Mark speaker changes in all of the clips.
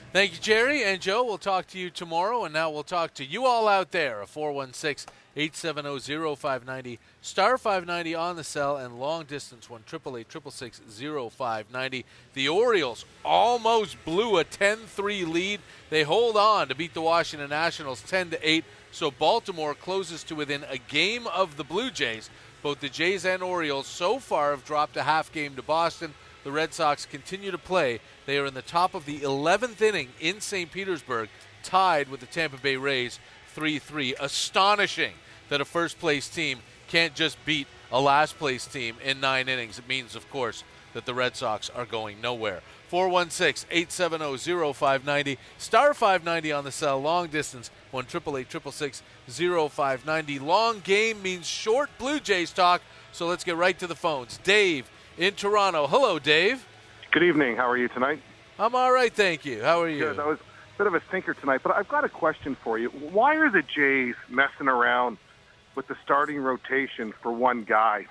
Speaker 1: Thank you, Jerry and Joe. We'll talk to you tomorrow, and now we'll talk to you all out there. 416-870-0590, star 590 on the cell, and long distance 1-888-666-0590. The Orioles almost blew a 10-3 lead. They hold on to beat the Washington Nationals 10-8, so Baltimore closes to within a game of the Blue Jays. Both the Jays and Orioles so far have dropped a half game to Boston. The Red Sox continue to play. They are in the top of the 11th inning in St. Petersburg, tied with the Tampa Bay Rays 3-3. Astonishing that a first-place team can't just beat a last-place team in 9 innings. It means, of course, that the Red Sox are going nowhere. 416-870-0590, star 590 on the cell, long distance, 1-888-666-0590. Long game means short Blue Jays talk, so let's get right to the phones. Dave in Toronto. Hello, Dave.
Speaker 2: Good evening. How are you tonight?
Speaker 1: I'm all right, thank you. How are you?
Speaker 2: Good. That was a bit of a stinker tonight, but I've got a question for you. Why are the Jays messing around with the starting rotation for one guy?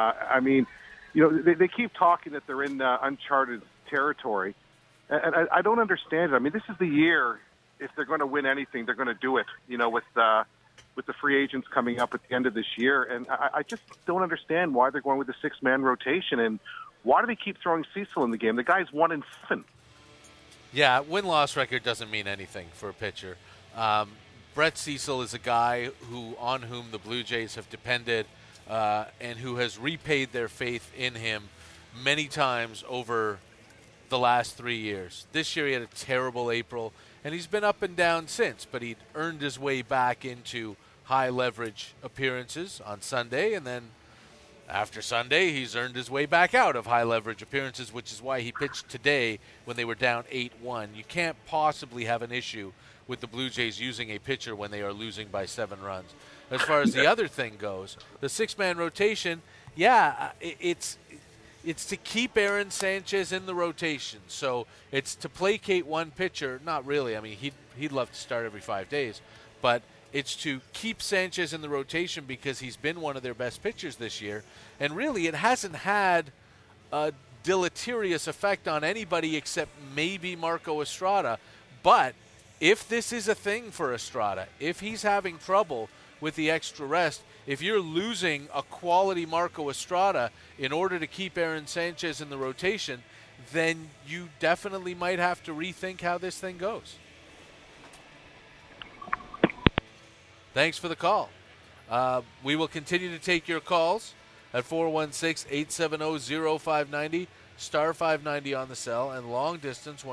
Speaker 2: They keep talking that they're in uncharted territory, and I don't understand it. I mean, this is the year, if they're going to win anything, they're going to do it, with the free agents coming up at the end of this year. And I just don't understand why they're going with the six-man rotation, and why do they keep throwing Cecil in the game? The guy's 1-7.
Speaker 1: Yeah, win-loss record doesn't mean anything for a pitcher. Brett Cecil is a guy on whom the Blue Jays have depended and who has repaid their faith in him many times over the last 3 years. This year he had a terrible April, and he's been up and down since, but he'd earned his way back into high-leverage appearances on Sunday, and then after Sunday, he's earned his way back out of high-leverage appearances, which is why he pitched today when they were down 8-1. You can't possibly have an issue with the Blue Jays using a pitcher when they are losing by 7 runs. As far as the other thing goes, the six-man rotation, it's to keep Aaron Sanchez in the rotation. So it's to placate one pitcher. Not really. I mean, he'd love to start every 5 days. But it's to keep Sanchez in the rotation because he's been one of their best pitchers this year. And really, it hasn't had a deleterious effect on anybody except maybe Marco Estrada. But if this is a thing for Estrada, if he's having trouble with the extra rest, if you're losing a quality Marco Estrada in order to keep Aaron Sanchez in the rotation, then you definitely might have to rethink how this thing goes. Thanks for the call. We will continue to take your calls at 416-870-0590, star 590 on the cell, and long distance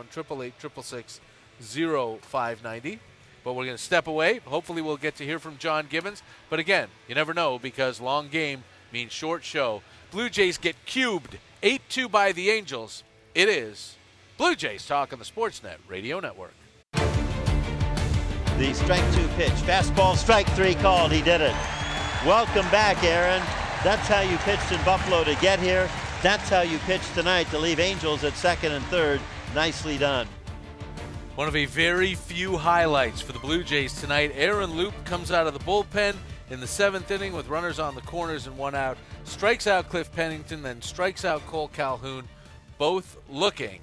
Speaker 1: 1-888-666-0590. But we're going to step away. Hopefully we'll get to hear from John Gibbons. But again, you never know because long game means short show. Blue Jays get cubed 8-2 by the Angels. It is Blue Jays Talk on the Sportsnet Radio Network.
Speaker 3: The strike 2 pitch. Fastball, strike 3 called. He did it. Welcome back, Aaron. That's how you pitched in Buffalo to get here. That's how you pitched tonight to leave Angels at second and third. Nicely done.
Speaker 1: One of a very few highlights for the Blue Jays tonight. Aaron Loup comes out of the bullpen in the 7th inning with runners on the corners and 1 out. Strikes out Cliff Pennington, then strikes out Cole Calhoun, both looking.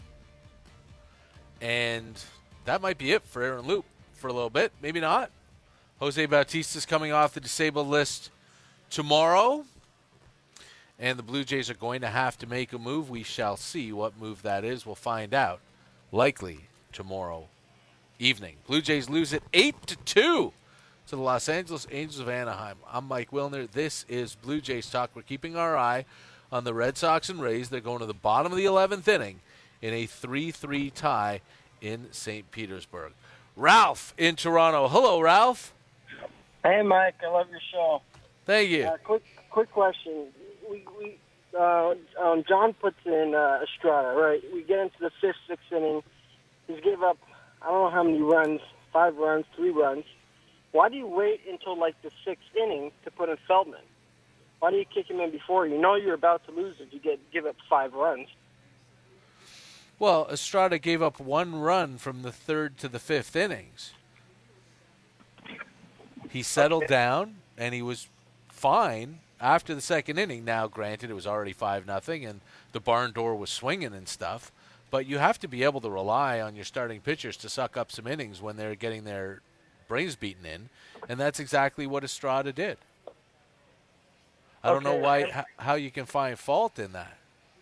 Speaker 1: And that might be it for Aaron Loup for a little bit. Maybe not. Jose Bautista's coming off the disabled list tomorrow. And the Blue Jays are going to have to make a move. We shall see what move that is. We'll find out likely tomorrow evening. Blue Jays lose it 8-2 to the Los Angeles Angels of Anaheim. I'm Mike Wilner. This is Blue Jays Talk. We're keeping our eye on the Red Sox and Rays. They're going to the bottom of the 11th inning in a 3-3 tie in St. Petersburg. Ralph in Toronto. Hello, Ralph.
Speaker 4: Hey, Mike. I love your show.
Speaker 1: Thank you.
Speaker 4: Quick question. John puts in Estrada, right? We get into the 5th, 6th inning. He's gave up, I don't know how many runs, 5 runs, 3 runs. Why do you wait until, the 6th inning to put in Feldman? Why do you kick him in before? You know you're about to lose if you give up 5 runs.
Speaker 1: Well, Estrada gave up 1 run from the 3rd to the 5th innings. He settled down, and he was fine after the 2nd inning. Now, granted, it was already 5-0, and the barn door was swinging and stuff. But you have to be able to rely on your starting pitchers to suck up some innings when they're getting their brains beaten in, and that's exactly what Estrada did. I don't know how you can find fault in that.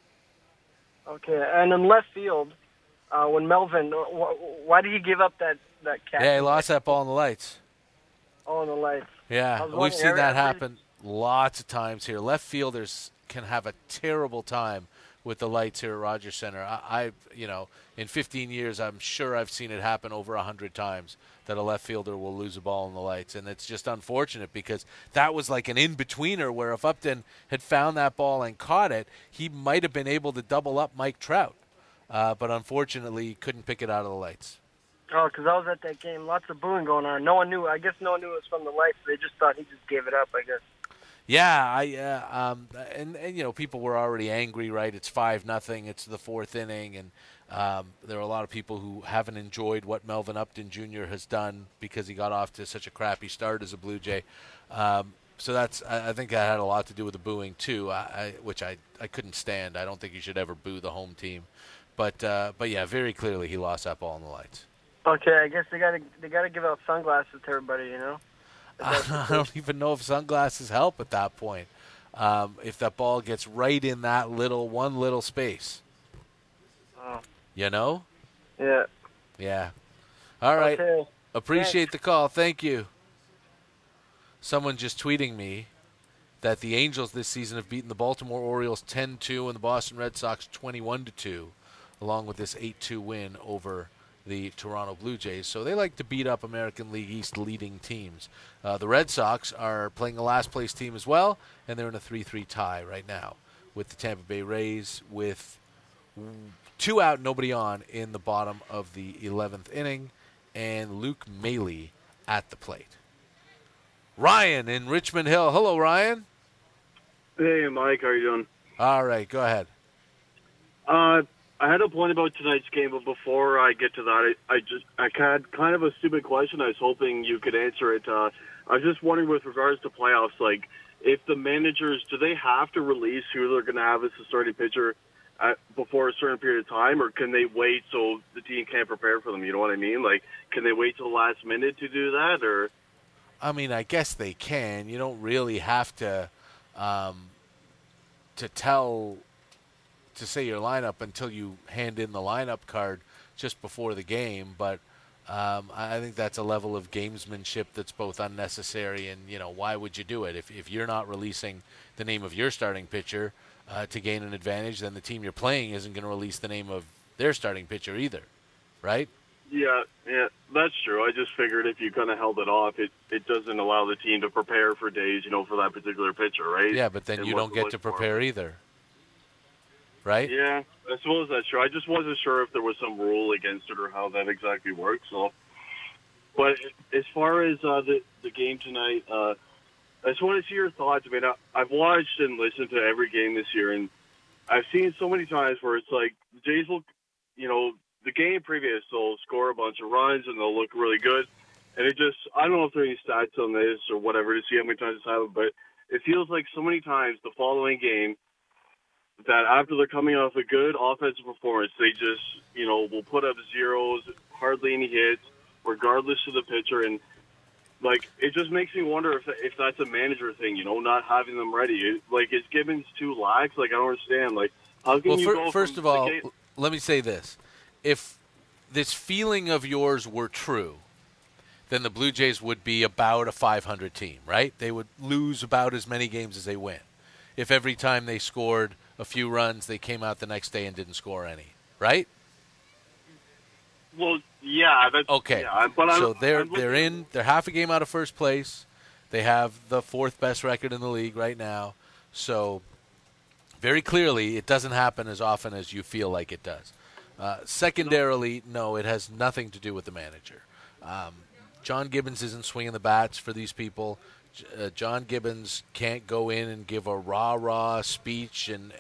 Speaker 4: Okay, and in left field, when Melvin, why did he give up that catch?
Speaker 1: Yeah, he lost that ball in the lights.
Speaker 4: Oh, in the lights.
Speaker 1: Yeah, we've seen that happen lots of times here. Left fielders can have a terrible time with the lights here at Rogers Center. I in 15 years, I'm sure I've seen it happen over 100 times that a left fielder will lose a ball in the lights, and it's just unfortunate because that was like an in-betweener where if Upton had found that ball and caught it, he might have been able to double up Mike Trout, but unfortunately he couldn't pick it out of the lights.
Speaker 4: Oh, because I was at that game. Lots of booing going on. No one knew. I guess no one knew it was from the lights. They just thought he just gave it up, I guess.
Speaker 1: Yeah, and people were already angry, right? It's 5-0. It's the fourth inning, and there are a lot of people who haven't enjoyed what Melvin Upton Jr. has done because he got off to such a crappy start as a Blue Jay. So I think that had a lot to do with the booing too, which I couldn't stand. I don't think you should ever boo the home team, but yeah, very clearly he lost that ball in the lights.
Speaker 4: Okay, I guess they gotta give out sunglasses to everybody, you know.
Speaker 1: I don't even know if sunglasses help at that point. If that ball gets right in that one little space.
Speaker 4: Oh.
Speaker 1: You know?
Speaker 4: Yeah.
Speaker 1: Yeah. All right.
Speaker 4: Okay.
Speaker 1: Appreciate the call. Thank you. Someone just tweeting me that the Angels this season have beaten the Baltimore Orioles 10-2 and the Boston Red Sox 21-2, along with this 8-2 win over the Toronto Blue Jays. So they like to beat up American League East leading teams. The Red Sox are playing the last place team as well, and they're in a 3-3 tie right now with the Tampa Bay Rays with 2 out, nobody on in the bottom of the 11th inning, and Luke Maile at the plate. Ryan in Richmond Hill. Hello, Ryan.
Speaker 5: Hey, Mike. How are you doing?
Speaker 1: All right, go ahead.
Speaker 5: I had a point about tonight's game, but before I get to that, I had kind of a stupid question. I was hoping you could answer it. I was just wondering with regards to playoffs, like if the managers, do they have to release who they're going to have as the starting pitcher before a certain period of time, or can they wait so the team can't prepare for them? You know what I mean? Like, can they wait till the last minute to do that, or?
Speaker 1: I mean, I guess they can. You don't really have to say your lineup until you hand in the lineup card just before the game, but I think that's a level of gamesmanship that's both unnecessary and, why would you do it? If you're not releasing the name of your starting pitcher to gain an advantage, then the team you're playing isn't going to release the name of their starting pitcher either, right?
Speaker 5: Yeah, that's true. I just figured if you kind of held it off, it doesn't allow the team to prepare for days, for that particular pitcher, right?
Speaker 1: Yeah, but then you don't get to prepare either. Right?
Speaker 5: Yeah, I suppose that's true. I just wasn't sure if there was some rule against it or how that exactly works. So, but as far as the game tonight, I just want to see your thoughts. I mean, I've watched and listened to every game this year, and I've seen so many times where it's like the Jays will, the game previous, they'll score a bunch of runs and they'll look really good. And I don't know if there are any stats on this or whatever to see how many times it's happened, but it feels like so many times the following game, that after they're coming off a good offensive performance, they just, will put up zeros, hardly any hits, regardless of the pitcher. And, it just makes me wonder if that's a manager thing, not having them ready. Is Gibbons too lax? I don't understand. How can you go
Speaker 1: first of all, let me say this. If this feeling of yours were true, then the Blue Jays would be about a 500 team, right? They would lose about as many games as they win. If every time they scored a few runs, they came out the next day and didn't score any, right?
Speaker 5: Well, yeah. That's,
Speaker 1: okay.
Speaker 5: Yeah, but
Speaker 1: so they're half a game out of first place. They have the 4th best record in the league right now. So very clearly it doesn't happen as often as you feel like it does. Secondarily, no, it has nothing to do with the manager. John Gibbons isn't swinging the bats for these people. John Gibbons can't go in and give a rah-rah speech and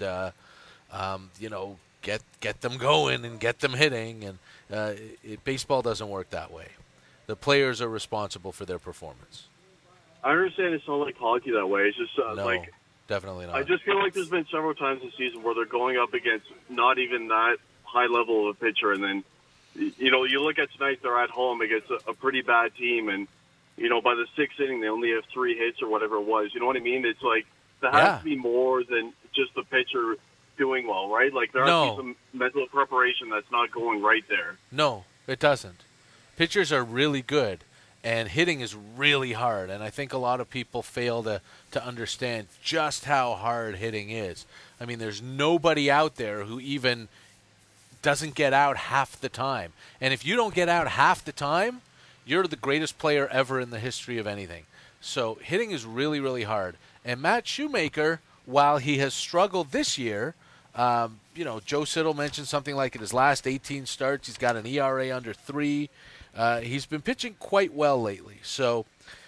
Speaker 1: get them going and get them hitting. And baseball doesn't work that way. The players are responsible for their performance.
Speaker 5: I understand it's not like hockey that way. It's just
Speaker 1: definitely not.
Speaker 5: I just feel like there's been several times this season where they're going up against not even that high level of a pitcher, and then you look at tonight, they're at home against a pretty bad team, and by the sixth inning they only have 3 hits or whatever it was. You know what I mean? It's like there has to be more than just the pitcher doing well, right? Like there has to be some mental preparation that's not going right there.
Speaker 1: No, it doesn't. Pitchers are really good, and hitting is really hard, and I think a lot of people fail to understand just how hard hitting is. I mean, there's nobody out there who even doesn't get out half the time. And if you don't get out half the time, you're the greatest player ever in the history of anything. So hitting is really, really hard. And Matt Shoemaker, while he has struggled this year, Joe Siddall mentioned something like in his last 18 starts, he's got an ERA under 3. He's been pitching quite well lately. So,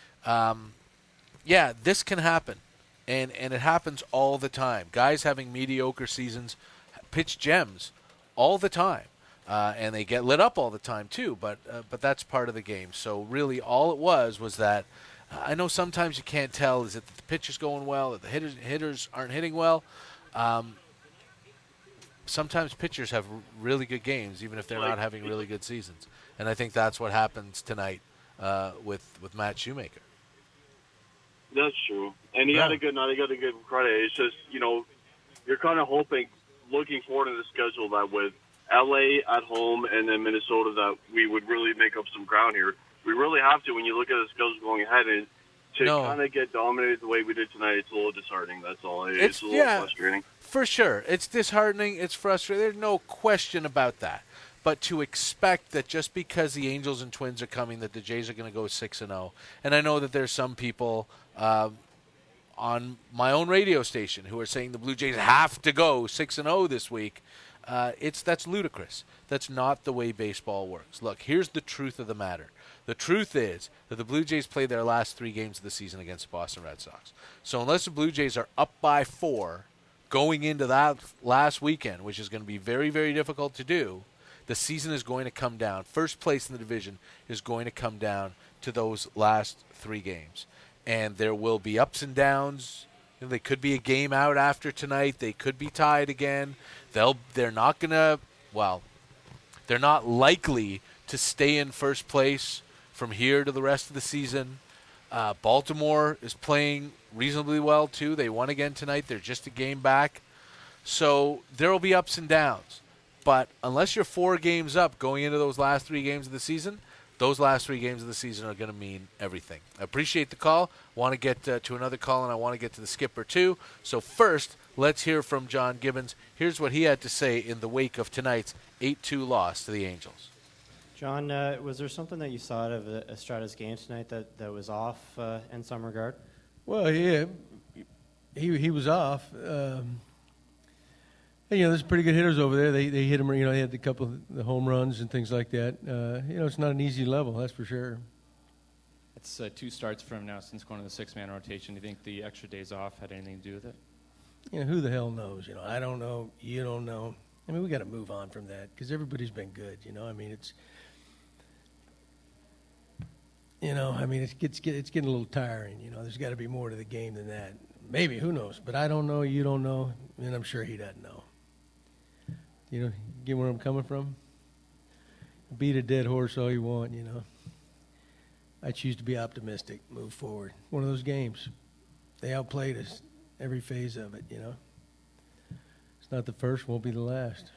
Speaker 1: this can happen. And it happens all the time. Guys having mediocre seasons pitch gems all the time. And they get lit up all the time too, but that's part of the game. So really all it was that I know sometimes you can't tell, is it that the pitcher's going well, that the hitters aren't hitting well. Sometimes pitchers have really good games, even if they're not having really good seasons. And I think that's what happens tonight with Matt Shoemaker.
Speaker 5: That's true. And he had a good night. He got a good credit. It's just, you're kind of hoping, looking forward to the schedule, that with L.A. at home and then Minnesota, that we would really make up some ground here. We really have to when you look at the schedule going ahead. And to kind of get dominated the way we did tonight, it's a little disheartening. That's all. It's a little frustrating. For sure. It's disheartening.
Speaker 1: It's frustrating. There's no question about that. But to expect that just because the Angels and Twins are coming, that the Jays are going to go 6-0. And I know that there's some people on my own radio station who are saying the Blue Jays have to go 6-0 this week. That's ludicrous. That's not the way baseball works. Look, here's the truth of the matter. The truth is that the Blue Jays played their last 3 games of the season against the Boston Red Sox. So unless the Blue Jays are up by 4 going into that last weekend, which is going to be very, very difficult to do, the season is going to come down. First place in the division is going to come down to those last 3 games. And there will be ups and downs. They could be a game out after tonight. They could be tied again. They're not likely to stay in first place from here to the rest of the season. Baltimore is playing reasonably well, too. They won again tonight. They're just a game back. So there will be ups and downs. But unless you're 4 games up going into those last 3 games of the season, those last 3 games of the season are going to mean everything. I appreciate the call. Want to get to another call, and I want to get to the skipper, too. So first, let's hear from John Gibbons. Here's what he had to say in the wake of tonight's 8-2 loss to the Angels.
Speaker 6: John, was there something that you saw out of Estrada's game tonight that was off in some regard?
Speaker 7: Well, yeah, he was off. There's pretty good hitters over there. They hit him. They had a couple of the home runs and things like that. It's not an easy level, that's for sure.
Speaker 8: It's 2 starts for him now since going to the 6-man rotation. Do you think the extra days off had anything to do with it?
Speaker 7: Who the hell knows? I don't know. You don't know. I mean, we got to move on from that because everybody's been good. I mean, it's. It's getting a little tiring. There's got to be more to the game than that. Maybe, who knows? But I don't know. You don't know, and I'm sure he doesn't know. Get where I'm coming from? Beat a dead horse all you want, I choose to be optimistic, move forward. One of those games. They outplayed us every phase of it, It's not the first, won't be the last.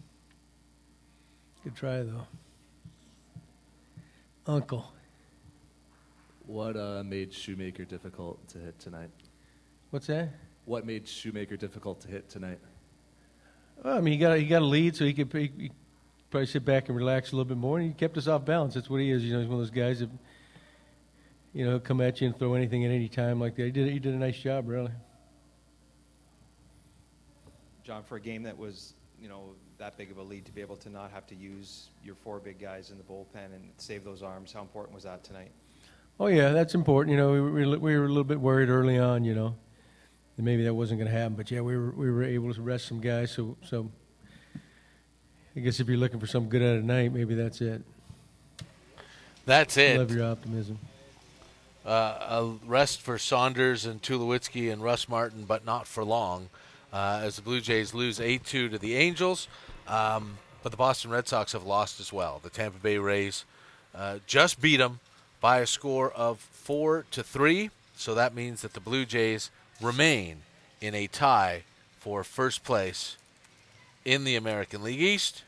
Speaker 7: Good try, though. Uncle.
Speaker 9: What made Shoemaker difficult to hit tonight?
Speaker 7: What's that?
Speaker 9: What made Shoemaker difficult to hit tonight?
Speaker 7: Well, I mean, he got a lead, so he could probably sit back and relax a little bit more, and he kept us off balance. That's what he is. He's one of those guys that, he'll come at you and throw anything at any time like that. He did a nice job, really.
Speaker 10: John, for a game that was, that big of a lead, to be able to not have to use your 4 big guys in the bullpen and save those arms, how important was that tonight?
Speaker 7: Oh, yeah, that's important. We were a little bit worried early on, and maybe that wasn't going to happen. But, yeah, we were able to rest some guys. So I guess if you're looking for something good out of night, maybe that's it.
Speaker 1: That's it.
Speaker 7: I love your optimism.
Speaker 1: A rest for Saunders and Tulowitzki and Russ Martin, but not for long, as the Blue Jays lose 8-2 to the Angels. but the Boston Red Sox have lost as well. The Tampa Bay Rays just beat them by a score of 4-3, so that means that the Blue Jays remain in a tie for first place in the American League East.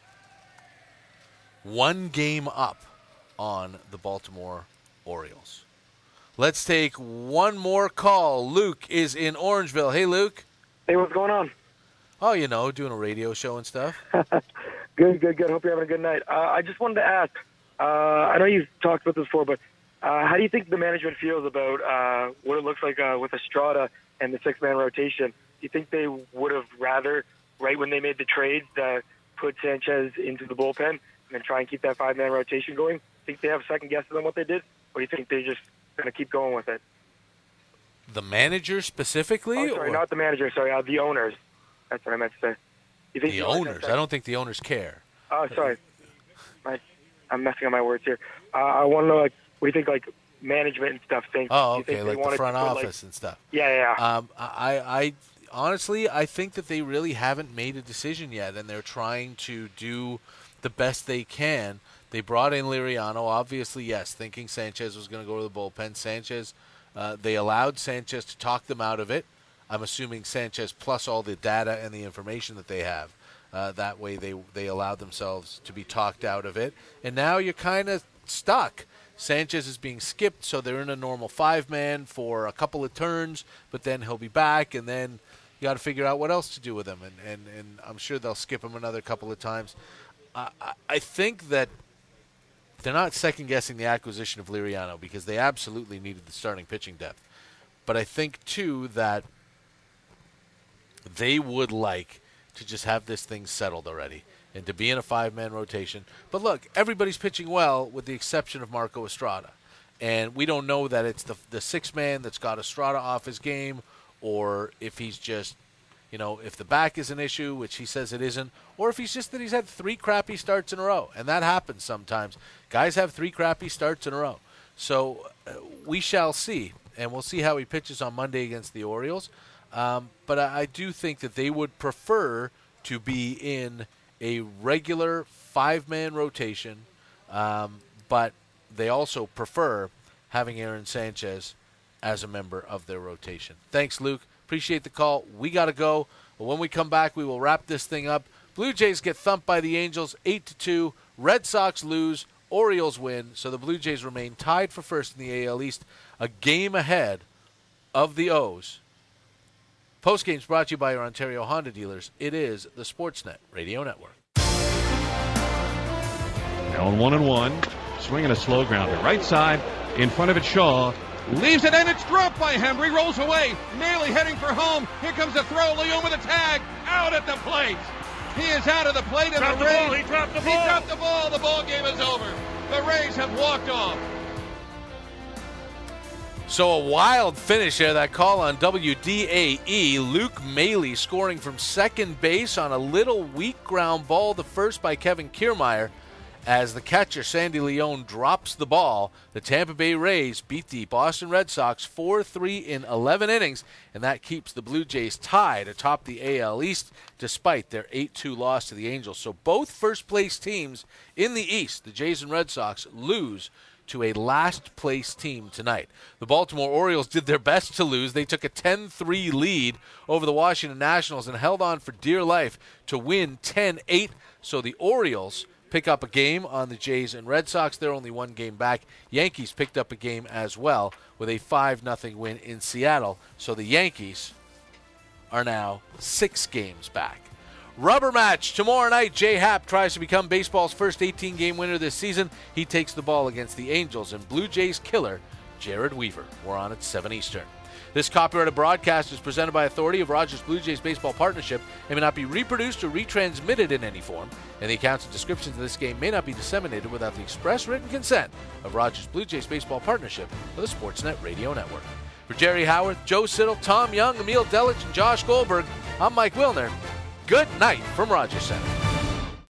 Speaker 1: 1 game up on the Baltimore Orioles. Let's take one more call. Luke is in Orangeville. Hey, Luke.
Speaker 11: Hey, what's going on?
Speaker 1: Oh, doing a radio show and stuff.
Speaker 11: Good. Hope you're having a good night. I just wanted to ask, I know you've talked about this before, but how do you think the management feels about what it looks like with Estrada and the 6-man rotation? Do you think they would have rather, right when they made the trade, put Sanchez into the bullpen and then try and keep that 5-man rotation going? Think they have second guesses on what they did? Or do you think they're just going to keep going with it?
Speaker 1: The manager specifically?
Speaker 11: Oh, sorry, not the manager. Sorry, the owners. That's what I meant to say. You think
Speaker 1: the owners? I don't think the owners care.
Speaker 11: Oh, sorry. I'm messing up my words here. I want to know, what do you think, management and stuff think?
Speaker 1: Oh, okay, like the front office and stuff.
Speaker 11: Yeah.
Speaker 1: I honestly, I think that they really haven't made a decision yet, and they're trying to do the best they can. They brought in Liriano, obviously, yes, thinking Sanchez was going to go to the bullpen. They allowed Sanchez to talk them out of it. I'm assuming Sanchez plus all the data and the information that they have. That way they allowed themselves to be talked out of it. And now you're kind of stuck. Sanchez is being skipped, so they're in a normal 5-man for a couple of turns, but then he'll be back, and then you got to figure out what else to do with him. And I'm sure they'll skip him another couple of times. I think that they're not second-guessing the acquisition of Liriano because they absolutely needed the starting pitching depth. But I think, too, that they would like to just have this thing settled already and to be in a 5-man rotation. But look, everybody's pitching well with the exception of Marco Estrada. And we don't know that it's the 6-man that's got Estrada off his game or if he's just, if the back is an issue, which he says it isn't, or if he's had 3 crappy starts in a row. And that happens sometimes. Guys have 3 crappy starts in a row. So we shall see. And we'll see how he pitches on Monday against the Orioles. But I do think that they would prefer to be in a regular 5-man rotation, but they also prefer having Aaron Sanchez as a member of their rotation. Thanks, Luke. Appreciate the call. We got to go. But when we come back, we will wrap this thing up. Blue Jays get thumped by the Angels 8-2. Red Sox lose. Orioles win. So the Blue Jays remain tied for first in the AL East, a game ahead of the O's. Postgame's brought to you by your Ontario Honda dealers. It is the Sportsnet Radio Network.
Speaker 12: Now on 1-1, swinging a slow grounder. Right side, in front of it, Shaw. Leaves it, and it's dropped by Hembree. Rolls away. Nearly heading for home. Here comes a throw. Leon with a tag. Out at the plate. He is out of the plate, and the Rays.
Speaker 13: He dropped the ball.
Speaker 12: He dropped the ball. The ball game is over. The Rays have walked off.
Speaker 1: So a wild finish there, that call on WDAE. Luke Maile scoring from second base on a little weak ground ball to first by Kevin Kiermaier. As the catcher, Sandy Leon, drops the ball, the Tampa Bay Rays beat the Boston Red Sox 4-3 in 11 innings, and that keeps the Blue Jays tied atop the AL East despite their 8-2 loss to the Angels. So both first-place teams in the East, the Jays and Red Sox, lose to a last-place team tonight. The Baltimore Orioles did their best to lose. They took a 10-3 lead over the Washington Nationals and held on for dear life to win 10-8. So the Orioles pick up a game on the Jays and Red Sox. They're only 1 game back. Yankees picked up a game as well with a 5-0 win in Seattle. So the Yankees are now 6 games back. Rubber match tomorrow night. Jay Happ tries to become baseball's first 18-game winner this season. He takes the ball against the Angels and Blue Jays killer Jared Weaver. We're on at 7 Eastern. This copyrighted broadcast is presented by authority of Rogers Blue Jays Baseball Partnership and may not be reproduced or retransmitted in any form, and the accounts and descriptions of this game may not be disseminated without the express written consent of Rogers Blue Jays Baseball Partnership or the Sportsnet Radio Network. For Jerry Howard, Joe Siddall, Tom Young, Emil Delich, and Josh Goldberg, I'm Mike Wilner. Good night from Rogers Center.